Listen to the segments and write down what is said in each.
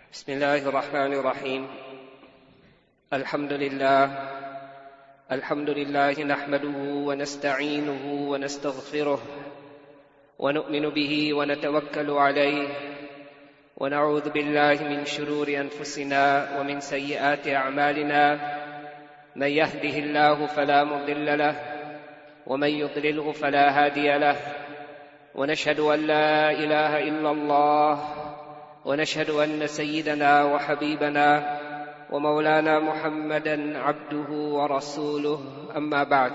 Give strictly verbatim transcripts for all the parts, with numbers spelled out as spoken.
بسم الله الرحمن الرحيم الحمد لله الحمد لله نحمده ونستعينه ونستغفره ونؤمن به ونتوكل عليه ونعوذ بالله من شرور أنفسنا ومن سيئات أعمالنا من يهده الله فلا مضل له ومن يضلله فلا هادي له ونشهد أن لا إله إلا الله ونشهد أن سيدنا وحبيبنا ومولانا محمدا عبده ورسوله أما بعد.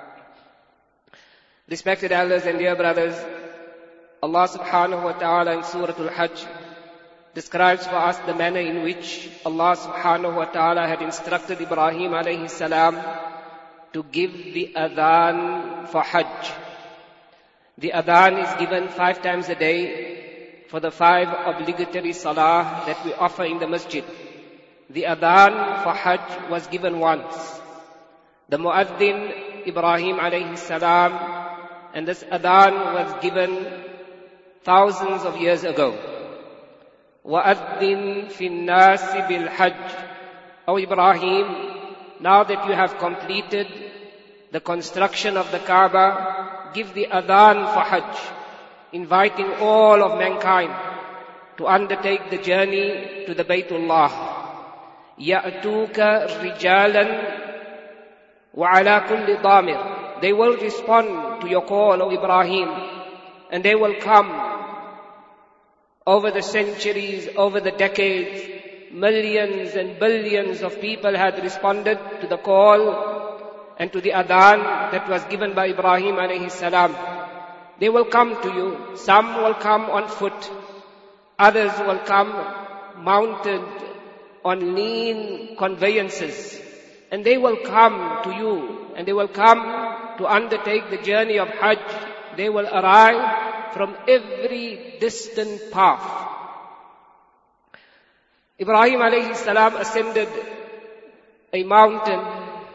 Respected elders and dear brothers, Allah subhanahu wa ta'ala in Surah Al-Hajj describes for us the manner in which Allah subhanahu wa ta'ala had instructed Ibrahim alayhi salam to give the adhan for Hajj. The adhan is given five times a day for the five obligatory salah that we offer in the masjid. The adhan for Hajj was given once. The muaddin Ibrahim alayhi salam, and this adhan was given thousands of years ago. وَأَذِّن فِي النَّاسِ بِالْحَجِّ. O Ibrahim, now that you have completed the construction of the Kaaba, give the adhan for Hajj, inviting all of mankind to undertake the journey to the Baytullah. يَأْتُوكَ رِجَالًا وَعَلَى كُلِّ ضَامِرٍ. They will respond to your call, O Ibrahim, and they will come over the centuries, over the decades. Millions and billions of people had responded to the call and to the adhan that was given by Ibrahim alayhi salam. They will come to you. Some will come on foot. Others will come mounted on lean conveyances. And they will come to you. And they will come to undertake the journey of Hajj. They will arrive from every distant path. Ibrahim alayhi salam ascended a mountain.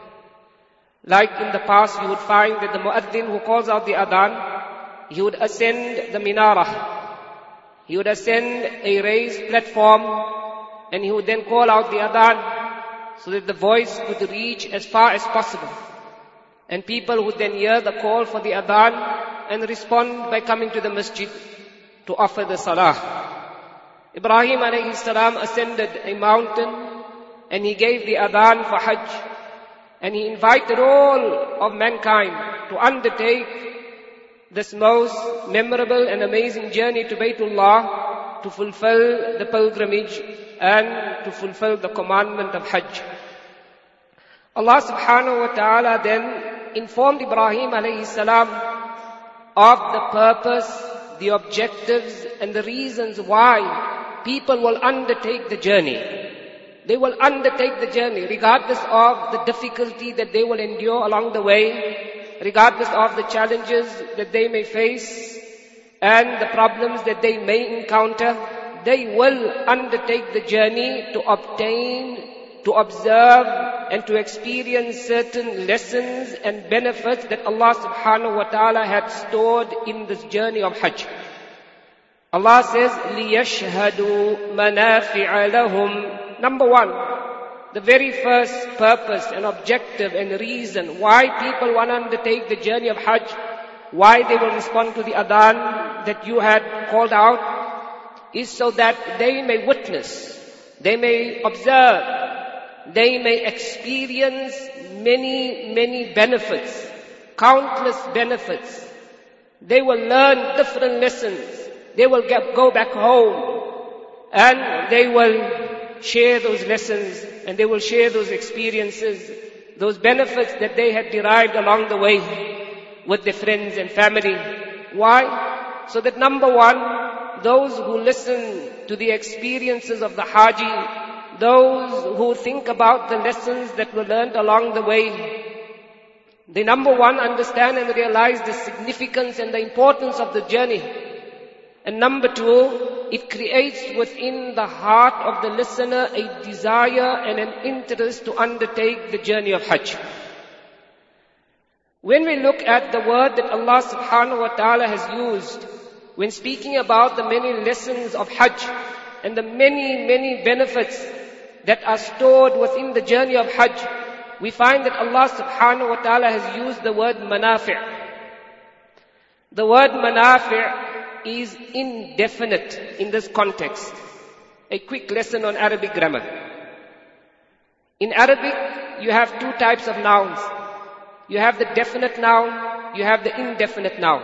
Like in the past, you would find that the muaddin who calls out the adhan, he would ascend the minarah. He would ascend a raised platform, and he would then call out the adhan so that the voice could reach as far as possible. And people would then hear the call for the adhan and respond by coming to the masjid to offer the salah. Ibrahim alayhi salam ascended a mountain, and he gave the adhan for Hajj, and he invited all of mankind to undertake this most memorable and amazing journey to Baytullah, to fulfill the pilgrimage and to fulfill the commandment of Hajj. Allah subhanahu wa ta'ala then informed Ibrahim alayhi salam of the purpose, the objectives and the reasons why people will undertake the journey. They will undertake the journey regardless of the difficulty that they will endure along the way, regardless of the challenges that they may face and the problems that they may encounter. They will undertake the journey to obtain, to observe and to experience certain lessons and benefits that Allah subhanahu wa ta'ala had stored in this journey of Hajj. Allah says, لِيَشْهَدُوا مَنَافِعَ لَهُمْ. Number one, the very first purpose and objective and reason why people want to undertake the journey of Hajj, why they will respond to the adhan that you had called out, is so that they may witness, they may observe, they may experience many, many benefits, countless benefits. They will learn different lessons. They will get, go back home and they will share those lessons, and they will share those experiences, those benefits that they had derived along the way with their friends and family. Why? So that number one, those who listen to the experiences of the Haji, those who think about the lessons that were learned along the way, they number one understand and realize the significance and the importance of the journey. And number two, it creates within the heart of the listener a desire and an interest to undertake the journey of Hajj. When we look at the word that Allah subhanahu wa ta'ala has used when speaking about the many lessons of Hajj, and the many, many benefits that are stored within the journey of Hajj, we find that Allah subhanahu wa ta'ala has used the word manafi'. The word manafi' is indefinite in this context. A quick lesson on Arabic grammar. In Arabic, you have two types of nouns. You have the definite noun, you have the indefinite noun.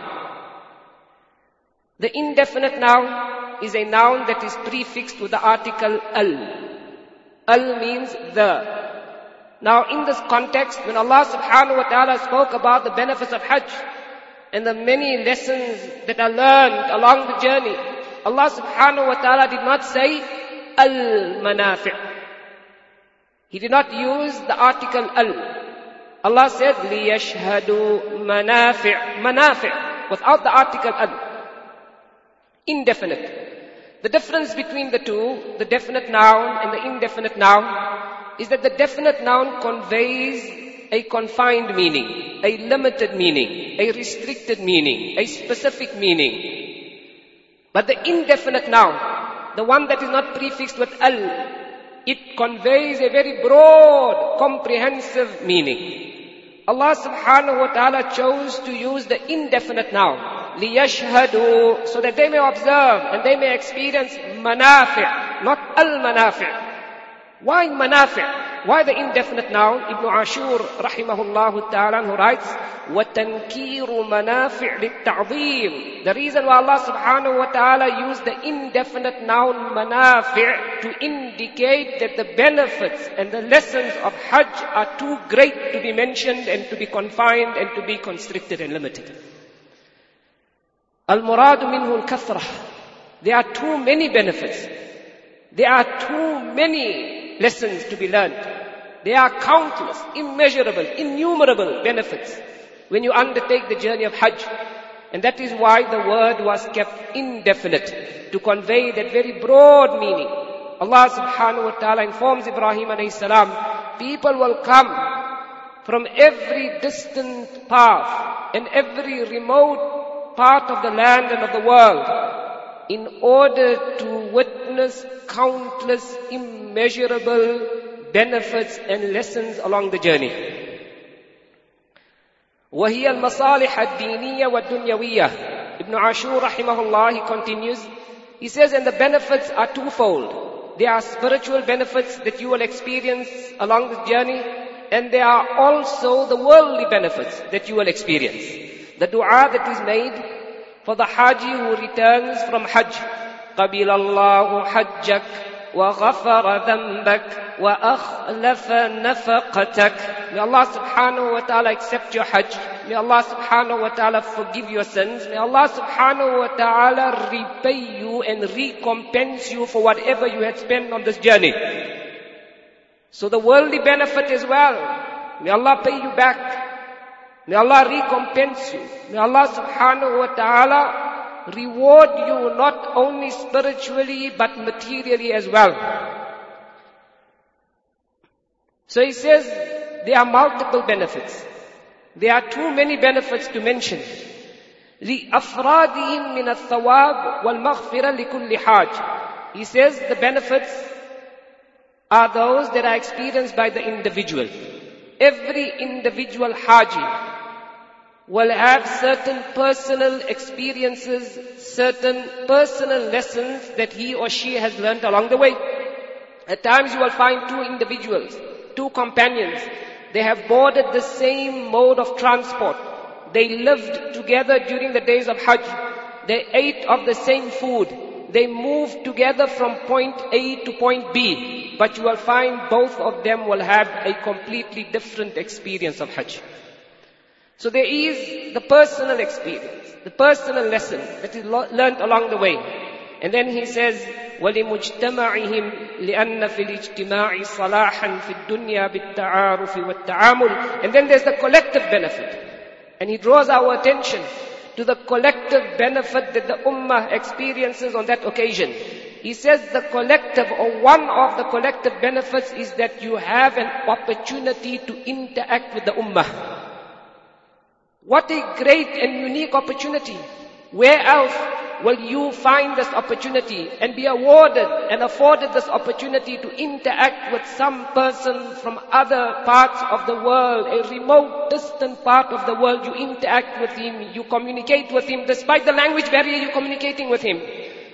The indefinite noun is a noun that is prefixed with the article al. Al means the. Now in this context, when Allah subhanahu wa ta'ala spoke about the benefits of Hajj and the many lessons that are learned along the journey, Allah subhanahu wa ta'ala did not say al-manafi'. He did not use the article al. Allah said liyashhadu manafi', manafi' without the article al. Indefinite. The difference between the two, the definite noun and the indefinite noun, is that the definite noun conveys a confined meaning, a limited meaning, a restricted meaning, a specific meaning. But the indefinite noun, the one that is not prefixed with al, it conveys a very broad, comprehensive meaning. Allah subhanahu wa ta'ala chose to use the indefinite noun, liyashhadu, so that they may observe and they may experience manafi', not al-manafi'. Why manafi'? Why the indefinite noun? Ibn Ashur rahimahullah ta'ala who writes, وَتَنْكِيرُ مَنَافِعْ لِلتَّعْظِيمِ. The reason why Allah subhanahu wa ta'ala used the indefinite noun manafi' to indicate that the benefits and the lessons of Hajj are too great to be mentioned and to be confined and to be constricted and limited. Al-muradu minhu al-kathrah. There are too many benefits. There are too many lessons to be learned. There are countless, immeasurable, innumerable benefits when you undertake the journey of Hajj. And that is why the word was kept indefinite, to convey that very broad meaning. Allah subhanahu wa ta'ala informs Ibrahim alayhi salam, people will come from every distant path and every remote part of the land and of the world in order to witness countless, immeasurable benefits and lessons along the journey. وَهِيَ الْمَصَالِحَ الدِّينِيَّةَ وَالدُّنْيَوِيَّةَ. Ibn Ashur rahimahullah, he continues, he says, and the benefits are twofold. There are spiritual benefits that you will experience along the journey, and there are also the worldly benefits that you will experience. The dua that is made for the Haji who returns from Hajj, قَبِلَ اللَّهُ حَجَّكَ وَغَفَرَ ذَنْبَكَ وَأَخْلَفَ نَفَقَتَكَ. May Allah subhanahu wa ta'ala accept your Hajj. May Allah subhanahu wa ta'ala forgive your sins. May Allah subhanahu wa ta'ala repay you and recompense you for whatever you had spent on this journey. So the worldly benefit as well. May Allah pay you back. May Allah recompense you. May Allah subhanahu wa ta'ala reward you not only spiritually but materially as well. So he says there are multiple benefits. There are too many benefits to mention. لِأَفْرَادِهِمْ مِنَ الثَّوَابِ وَالْمَغْفِرَةِ لِكُلِّ حَاجٍ. He says the benefits are those that are experienced by the individual. Every individual Haji will have certain personal experiences, certain personal lessons that he or she has learned along the way. At times you will find two individuals, two companions. They have boarded the same mode of transport. They lived together during the days of Hajj. They ate of the same food. They moved together from point A to point B. But you will find both of them will have a completely different experience of Hajj. So there is the personal experience, the personal lesson that is learned along the way. And then he says, وَلِمُجْتَمَعِهِمْ لِأَنَّ فِي الْإِجْتِمَاعِ صَلَاحًا فِي الدُّنْيَا بِالتَّعَارُفِ وَالتَّعَامُلِ. And then there's the collective benefit. And he draws our attention to the collective benefit that the ummah experiences on that occasion. He says the collective, or one of the collective benefits, is that you have an opportunity to interact with the ummah. What a great and unique opportunity. Where else will you find this opportunity and be awarded and afforded this opportunity to interact with some person from other parts of the world, a remote, distant part of the world. You interact with him, you communicate with him, despite the language barrier, you're communicating with him.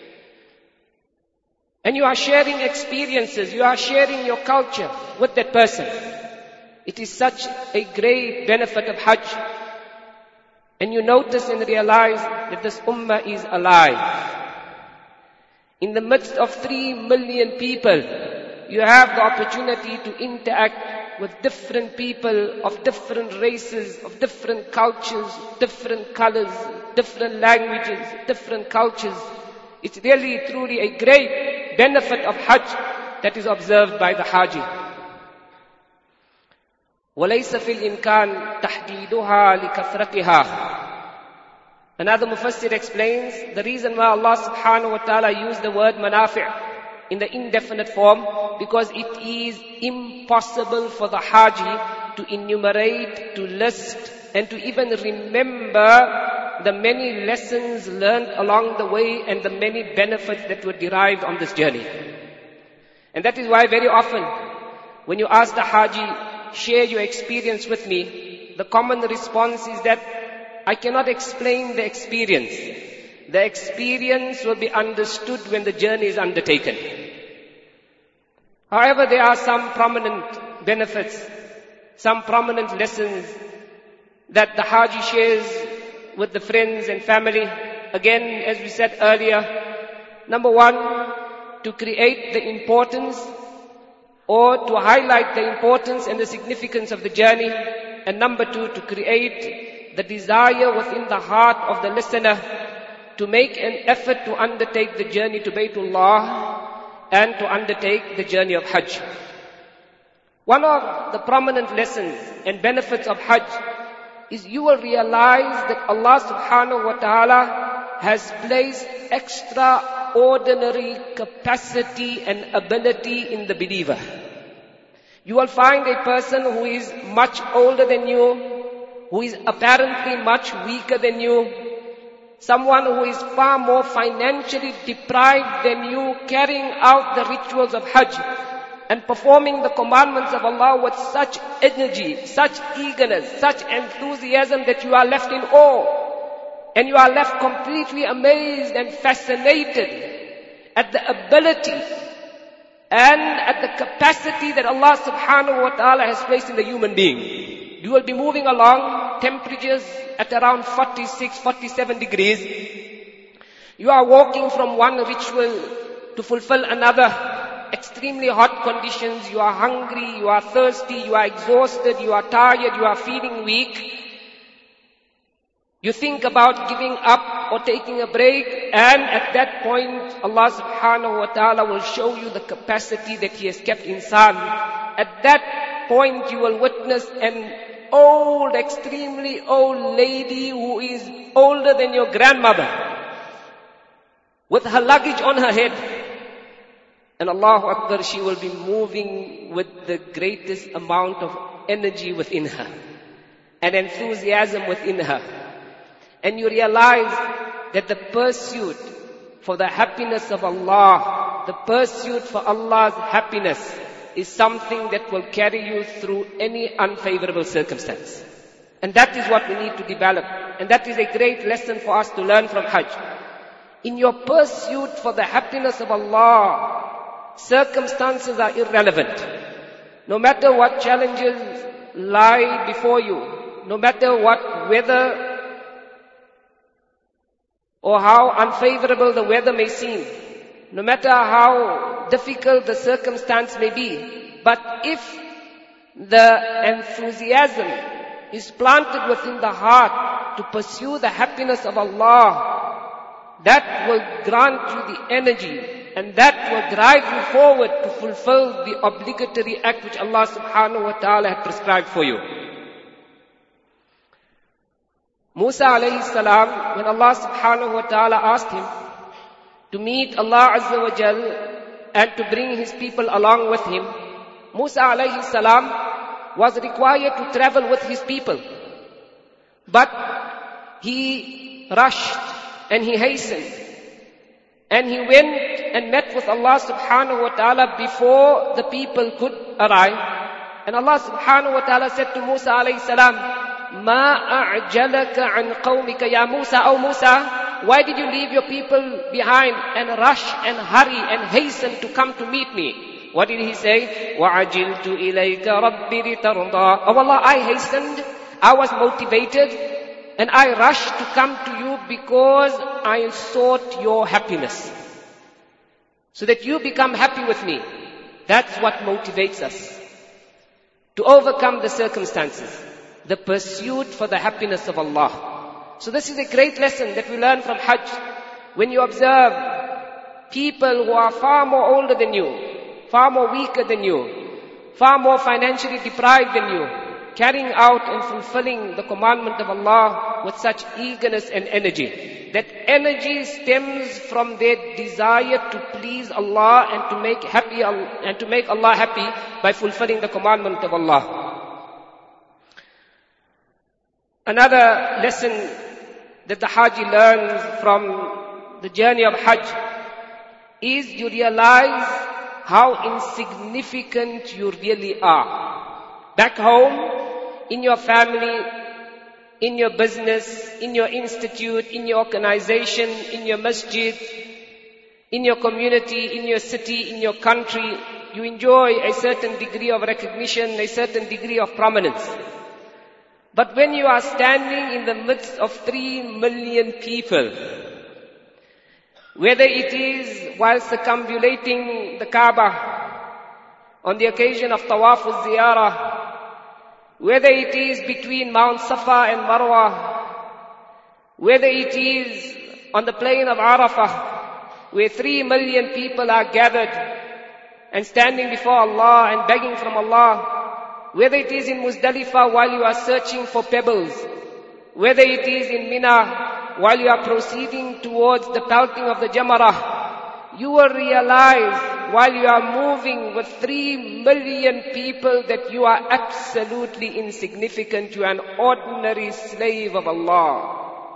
And you are sharing experiences, you are sharing your culture with that person. It is such a great benefit of Hajj. And you notice and realize that this ummah is alive. In the midst of three million people, you have the opportunity to interact with different people of different races, of different cultures, different colors, different languages, different cultures. It's really, truly a great benefit of Hajj that is observed by the Haji. وَلَيْسَ فِي الْإِمْكَانِ تَحْدِيدُهَا لِكَثْرَتِهَا. Another Mufassir explains the reason why Allah subhanahu wa ta'ala used the word manafi' in the indefinite form, because it is impossible for the Haji to enumerate, to list, and to even remember the many lessons learned along the way and the many benefits that were derived on this journey. And that is why very often when you ask the Haji, share your experience with me, the common response is that I cannot explain the experience. The experience will be understood when the journey is undertaken. However, there are some prominent benefits, some prominent lessons that the Haji shares with the friends and family. Again, as we said earlier, number one, to create the importance or to highlight the importance and the significance of the journey. And number two, to create the desire within the heart of the listener to make an effort to undertake the journey to Baytullah and to undertake the journey of Hajj. One of the prominent lessons and benefits of Hajj is you will realize that Allah subhanahu wa ta'ala has placed extraordinary capacity and ability in the believer. You will find a person who is much older than you, who is apparently much weaker than you, someone who is far more financially deprived than you, carrying out the rituals of Hajj and performing the commandments of Allah with such energy, such eagerness, such enthusiasm that you are left in awe. And you are left completely amazed and fascinated at the ability and at the capacity that Allah subhanahu wa ta'ala has placed in the human being. You will be moving along, temperatures at around forty-six, forty-seven degrees. You are walking from one ritual to fulfill another. Extremely hot conditions, you are hungry, you are thirsty, you are exhausted, you are tired, you are feeling weak. You think about giving up or taking a break, and at that point Allah subhanahu wa ta'ala will show you the capacity that He has kept inside. At that point you will witness an old, extremely old lady who is older than your grandmother, with her luggage on her head. And Allahu Akbar, she will be moving with the greatest amount of energy within her and enthusiasm within her. And you realize that the pursuit for the happiness of Allah, the pursuit for Allah's happiness is something that will carry you through any unfavorable circumstance. And that is what we need to develop. And that is a great lesson for us to learn from Hajj. In your pursuit for the happiness of Allah, circumstances are irrelevant. No matter what challenges lie before you, no matter what weather or how unfavorable the weather may seem, no matter how difficult the circumstance may be, but if the enthusiasm is planted within the heart to pursue the happiness of Allah, that will grant you the energy and that will drive you forward to fulfill the obligatory act which Allah subhanahu wa ta'ala had prescribed for you. Musa alayhi salam, when Allah subhanahu wa ta'ala asked him to meet Allah azza wa jal and to bring his people along with him, Musa alayhi salam was required to travel with his people. But he rushed and he hastened And he went and met with Allah subhanahu wa ta'ala before the people could arrive. And Allah subhanahu wa ta'ala said to Musa alayhi salam, "Ma a'jalaka an qawmika ya Musa, O Musa, why did you leave your people behind and rush and hurry and hasten to come to meet me?" What did he say? وَعَجِلْتُ إِلَيْكَ رَبِّ لِتَرْضَى. Oh Allah, I hastened, I was motivated, and I rushed to come to you because I sought your happiness. So that you become happy with me. That's what motivates us. To overcome the circumstances. The pursuit for the happiness of Allah. So this is a great lesson that we learn from Hajj. When you observe people who are far more older than you, far more weaker than you, far more financially deprived than you, carrying out and fulfilling the commandment of Allah with such eagerness and energy. That energy stems from their desire to please Allah and to make happy and to make Allah happy by fulfilling the commandment of Allah. Another lesson that the Haji learns from the journey of Hajj is you realize how insignificant you really are. Back home, in your family, in your business, in your institute, in your organization, in your masjid, in your community, in your city, in your country, you enjoy a certain degree of recognition, a certain degree of prominence. But when you are standing in the midst of three million people, whether it is while circumambulating the Kaaba on the occasion of Tawaf al-Ziyarah, whether it is between Mount Safa and Marwa, whether it is on the plain of Arafah, where three million people are gathered and standing before Allah and begging from Allah, whether it is in Muzdalifah while you are searching for pebbles, whether it is in Mina while you are proceeding towards the pelting of the Jamarah, you will realize while you are moving with three million people that you are absolutely insignificant. You are an ordinary slave of Allah.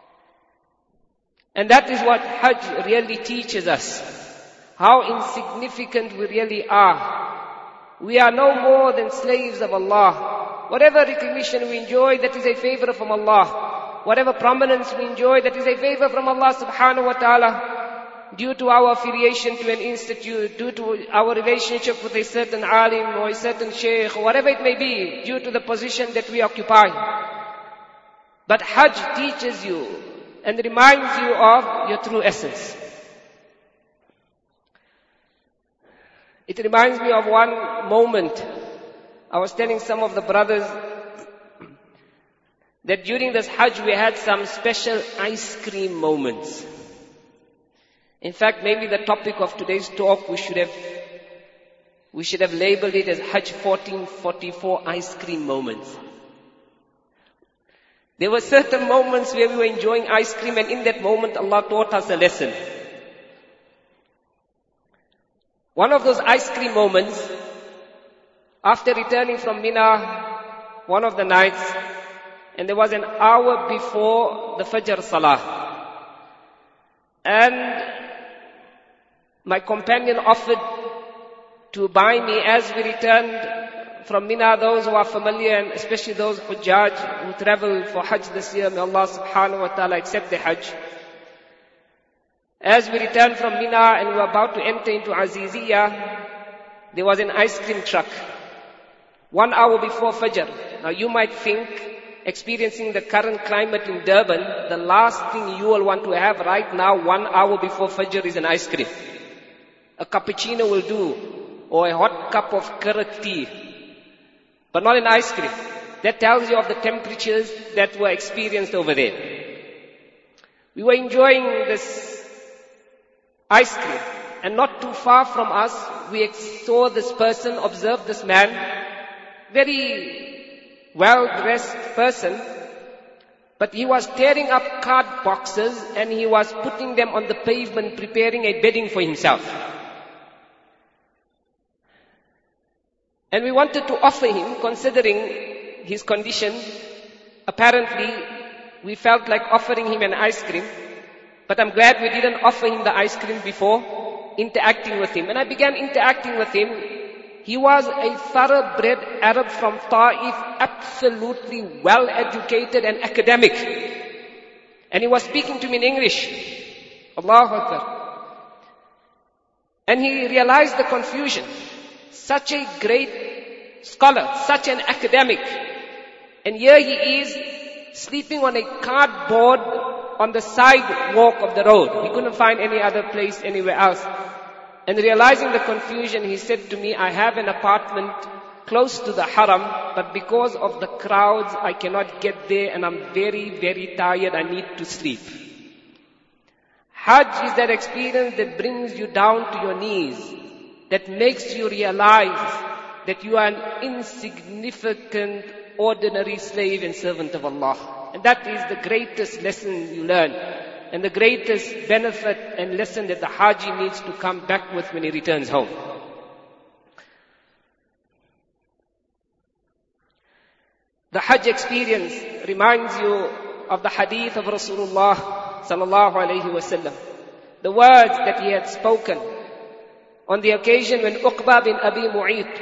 And that is what Hajj really teaches us. How insignificant we really are. We are no more than slaves of Allah. Whatever recognition we enjoy, that is a favor from Allah. Whatever prominence we enjoy, that is a favor from Allah subhanahu wa ta'ala. Due to our affiliation to an institute, due to our relationship with a certain alim or a certain sheikh, or whatever it may be, due to the position that we occupy. But Hajj teaches you and reminds you of your true essence. It reminds me of one moment. I was telling some of the brothers that during this Hajj we had some special ice cream moments. In fact, maybe the topic of today's talk we should have we should have labeled it as Hajj fourteen forty-four ice cream moments. There were certain moments where we were enjoying ice cream, and in that moment Allah taught us a lesson. One of those ice cream moments, after returning from Mina, one of the nights, and there was an hour before the Fajr Salah. And my companion offered to buy me as we returned from Mina. Those who are familiar, and especially those Hujjaj who travel for Hajj this year, may Allah subhanahu wa ta'ala accept the Hajj. As we returned from Mina and we were about to enter into Aziziyah, there was an ice cream truck. One hour before Fajr. Now you might think, experiencing the current climate in Durban, the last thing you will want to have right now, one hour before Fajr, is an ice cream. A cappuccino will do, or a hot cup of currant tea. But not an ice cream. That tells you of the temperatures that were experienced over there. We were enjoying this ice cream, and not too far from us, we saw this person, observed this man, very well-dressed person, but he was tearing up card boxes and he was putting them on the pavement, preparing a bedding for himself. And we wanted to offer him, considering his condition. Apparently, we felt like offering him an ice cream. But I'm glad we didn't offer him the ice cream before interacting with him. And I began interacting with him. He was a thoroughbred Arab from Ta'if, absolutely well educated and academic. And he was speaking to me in English. Allahu Akbar. And he realized the confusion. Such a great scholar, such an academic. And here he is sleeping on a cardboard on the sidewalk of the road. He couldn't find any other place anywhere else. And realizing the confusion, he said to me, I have an apartment close to the haram, but because of the crowds, I cannot get there and I'm very, very tired. I need to sleep. Hajj is that experience that brings you down to your knees, that makes you realize that you are an insignificant, ordinary slave and servant of Allah. And that is the greatest lesson you learn. And the greatest benefit and lesson that the Haji needs to come back with when he returns home. The Hajj experience reminds you of the hadith of Rasulullah sallallahu alayhi wasallam. The words that he had spoken on the occasion when Uqba bin Abi Mu'ayt,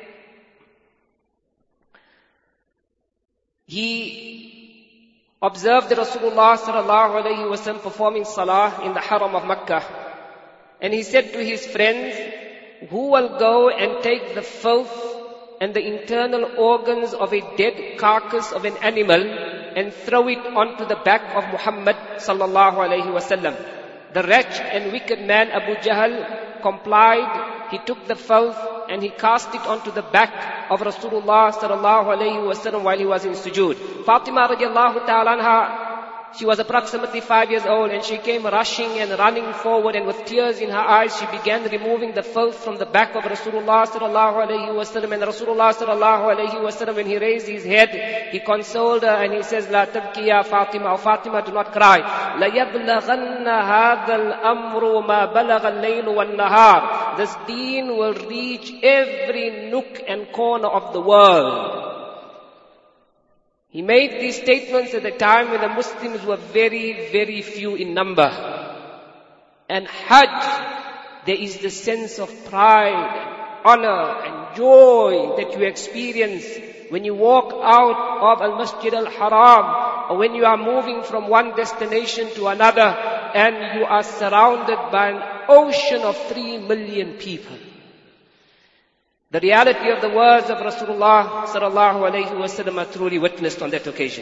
he observed the Rasulullah sallallahu alayhi wasallam performing salah in the haram of Makkah. And he said to his friends, who will go and take the filth and the internal organs of a dead carcass of an animal and throw it onto the back of Muhammad sallallahu alayhi wasallam? The wretched and wicked man Abu Jahl complied. He took the filth and he cast it onto the back of Rasulullah sallallahu alayhi wasallam while he was in sujood. Fatima radiallahu ta'ala anha, she was approximately five years old, and she came rushing and running forward, and with tears in her eyes she began removing the filth from the back of Rasulullah sallallahu alayhi wasallam. And Rasulullah sallallahu alayhi wasallam, when he raised his head, he consoled her and he says, La tabki ya Fatima, O Fatima, do not cry. La yablaghanna hadha al-amru ma balagha al-layl wal-nahar. This deen will reach every nook and corner of the world. He made these statements at a time when the Muslims were very, very few in number. And Hajj, there is the sense of pride and honor and joy that you experience when you walk out of Al-Masjid Al-Haram, or when you are moving from one destination to another and you are surrounded by an ocean of three million people. The reality of the words of Rasulullah sallallahu alayhi wa sallam are truly witnessed on that occasion.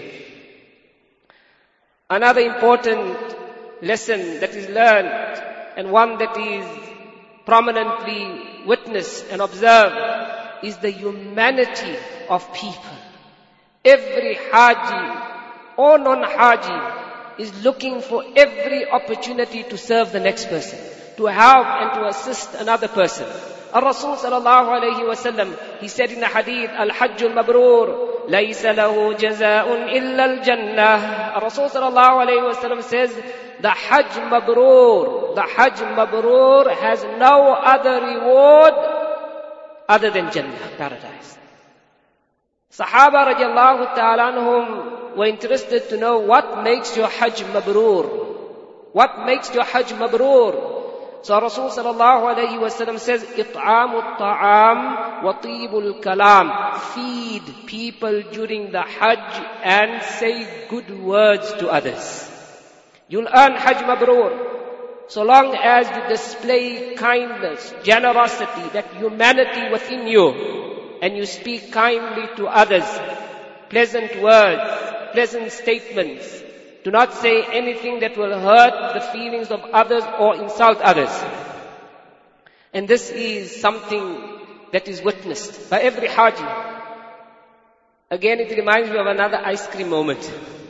Another important lesson that is learned, and one that is prominently witnessed and observed, is the humanity of people. Every Haji or non-Haji is looking for every opportunity to serve the next person, to help and to assist another person. Al-Rasul sallallahu alayhi wa sallam, he said in the hadith, Al-Hajjul Mabrur, laysa lahu jaza'un illa al-Jannah. Al-Rasul sallallahu alayhi wa sallam says, the Hajj Mabrur, the Hajj Mabrur has no other reward other than Jannah, paradise. Sahaba radiallahu ta'ala anhum were interested to know what makes your Hajj Mabrur. What makes your Hajj Mabrur? So Rasul sallallahu alayhi wa sallam says, It'amu ta'am wa tibul kalam. Feed people during the Hajj and say good words to others. You'll earn Hajj Mabrur so long as you display kindness, generosity, that humanity within you, and you speak kindly to others. Pleasant words, pleasant statements. Do not say anything that will hurt the feelings of others or insult others. And this is something that is witnessed by every Haji. Again, it reminds me of another ice cream moment.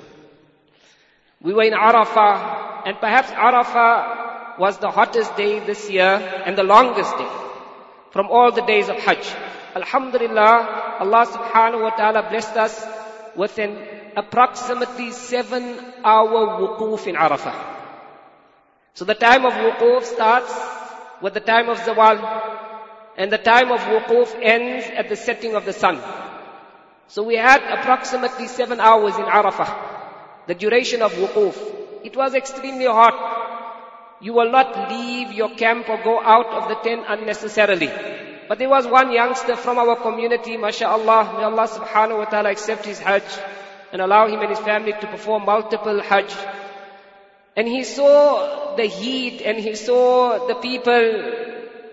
We were in Arafah, and perhaps Arafah was the hottest day this year and the longest day from all the days of Hajj. Alhamdulillah, Allah subhanahu wa ta'ala blessed us with an approximately seven hour wuquf in Arafah. So the time of wuquf starts with the time of zawal, and the time of wuquf ends at the setting of the sun. So we had approximately seven hours in Arafah, the duration of wuquf. It was extremely hot. You will not leave your camp or go out of the tent unnecessarily. But there was one youngster from our community, mashallah, may Allah subhanahu wa ta'ala accept his hajj and allow him and his family to perform multiple hajj. And he saw the heat and he saw the people.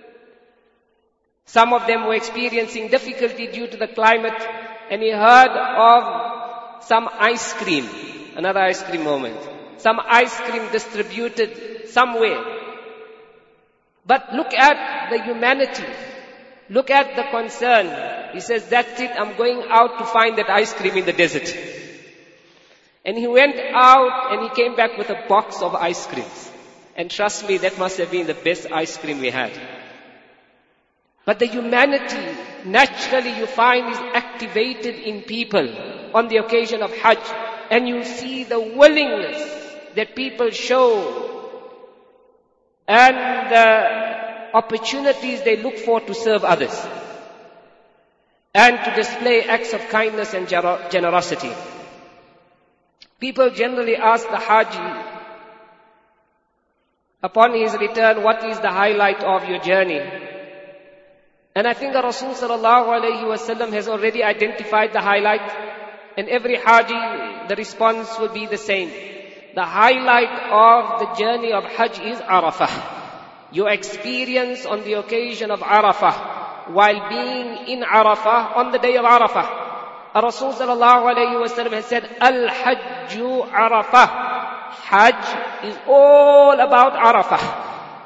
Some of them were experiencing difficulty due to the climate, and he heard of some ice cream, another ice cream moment, some ice cream distributed somewhere. But look at the humanity, look at the concern. He says, that's it, I'm going out to find that ice cream in the desert. And he went out and he came back with a box of ice creams. And trust me, that must have been the best ice cream we had. But the humanity, naturally you find, is activated in people on the occasion of Hajj. And you see the willingness that people show and the opportunities they look for to serve others and to display acts of kindness and generosity. People generally ask the Haji upon his return, what is the highlight of your journey? And I think the Rasul sallallahu alayhi wa sallam has already identified the highlight, and every Haji, the response will be the same. The highlight of the journey of Hajj is Arafah. Your experience on the occasion of Arafah, while being in Arafah, on the day of Arafah. Our Rasul sallallahu alayhi wa sallam has said, Al-Hajju Arafah. Hajj is all about Arafah.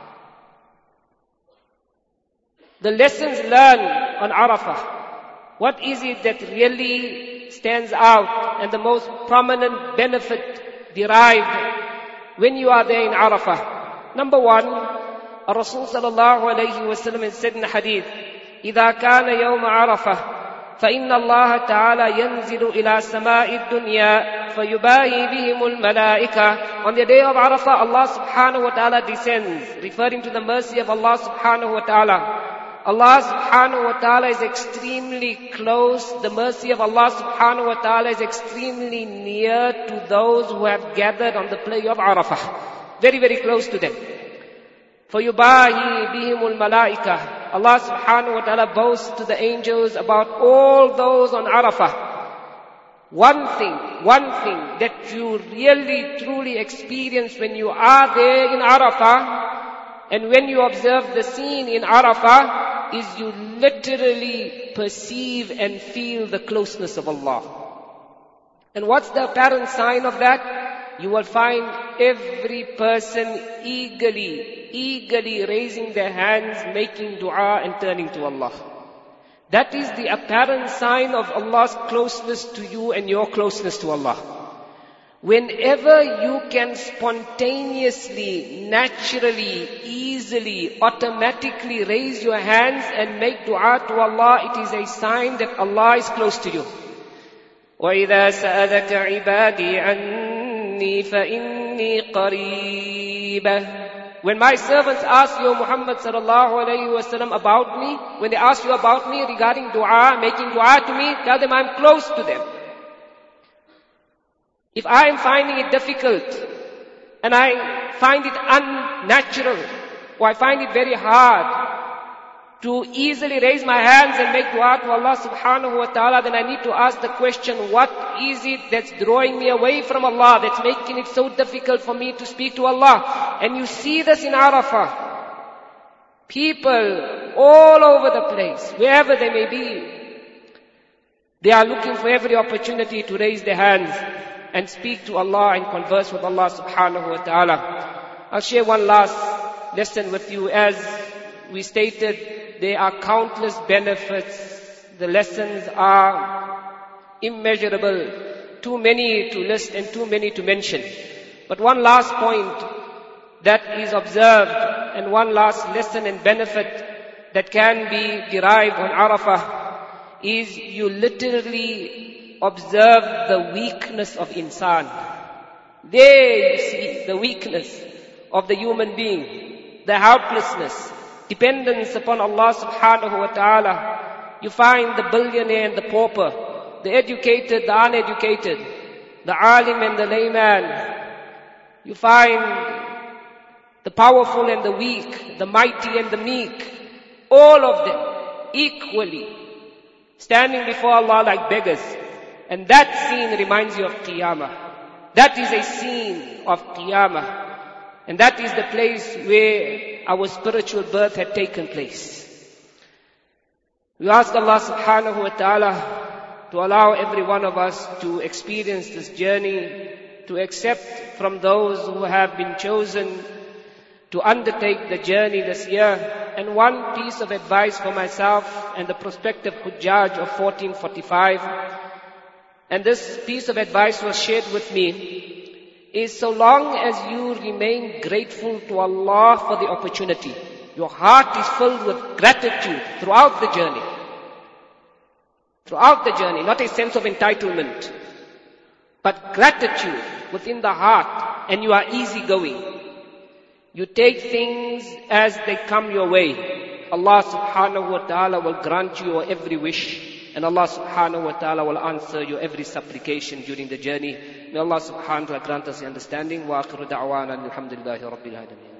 The lessons learned on Arafah. What is it that really stands out and the most prominent benefit derived when you are there in Arafah? Number one, Rasul sallallahu alayhi wa sallam has said in the hadith, إِذَا كَانَ يَوْمَ عَرَفَةٍ فَإِنَّ اللَّهَ تَعَالَى يَنزِلُ إِلَى سَمَاءِ الدُّنْيَا فَيُبَاهِي بِهِمُ الْمَلَائِكَةِ. On the day of Arafah, Allah subhanahu wa ta'ala descends, referring to the mercy of Allah subhanahu wa ta'ala. Allah subhanahu wa ta'ala is extremely close. The mercy of Allah subhanahu wa ta'ala is extremely near to those who have gathered on the play of Arafah. Very, very close to them. فَيُبَاهِي بِهِمُ الْمَلَائِكَةِ. Allah subhanahu wa ta'ala boasts to the angels about all those on Arafah. One thing, one thing that you really, truly experience when you are there in Arafah, and when you observe the scene in Arafah, is you literally perceive and feel the closeness of Allah. And what's the apparent sign of that? You will find every person eagerly, eagerly raising their hands, making dua and turning to Allah. That is the apparent sign of Allah's closeness to you and your closeness to Allah. Whenever you can spontaneously, naturally, easily, automatically raise your hands and make dua to Allah, it is a sign that Allah is close to you. وَإِذَا سَأَلَكَ عِبَادِي عَنِّي فَإِنِّي قَرِيبٌ. When my servants ask you, Muhammad sallallahu alayhi wa sallam, about me, when they ask you about me regarding dua, making dua to me, tell them I'm close to them. If I am finding it difficult, and I find it unnatural, or I find it very hard to easily raise my hands and make dua to Allah subhanahu wa ta'ala, then I need to ask the question, what is it that's drawing me away from Allah, that's making it so difficult for me to speak to Allah? And you see this in Arafah. People all over the place, wherever they may be, they are looking for every opportunity to raise their hands and speak to Allah and converse with Allah subhanahu wa ta'ala. I'll share one last lesson with you. As we stated, there are countless benefits. The lessons are immeasurable. Too many to list and too many to mention. But one last point that is observed, and one last lesson and benefit that can be derived on Arafah, is you literally observe the weakness of insan. There you see the weakness of the human being, the helplessness, dependence upon Allah subhanahu wa ta'ala. You find the billionaire and the pauper, the educated, the uneducated, the alim and the layman. You find the powerful and the weak, the mighty and the meek, all of them equally standing before Allah like beggars. And that scene reminds you of Qiyamah. That is a scene of Qiyamah. And that is the place where our spiritual birth had taken place. We ask Allah subhanahu wa ta'ala to allow every one of us to experience this journey, to accept from those who have been chosen to undertake the journey this year. And one piece of advice for myself and the prospective Hujjaj of fourteen forty-five, and this piece of advice was shared with me, is so long as you remain grateful to Allah for the opportunity, your heart is filled with gratitude throughout the journey. Throughout the journey, not a sense of entitlement, but gratitude within the heart, and you are easygoing. You take things as they come your way. Allah subhanahu wa ta'ala will grant you your every wish, and Allah subhanahu wa ta'ala will answer your every supplication during the journey. May Allah subhanahu wa ta'ala grant us the understanding. Wa akhiru da'wana alhamdulillahi rabbil alamin.